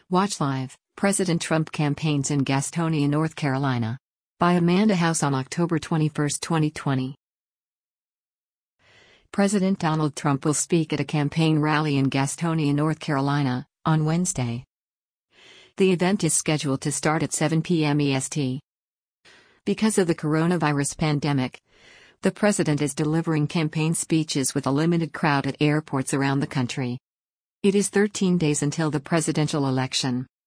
Watch live, President Trump campaigns in Gastonia, North Carolina. By Amanda House on October 21, 2020. President Donald Trump will speak at a campaign rally in Gastonia, North Carolina, on Wednesday. The event is scheduled to start at 7 p.m. EST. Because of the coronavirus pandemic, the president is delivering campaign speeches with a limited crowd at airports around the country. It is 13 days until the presidential election.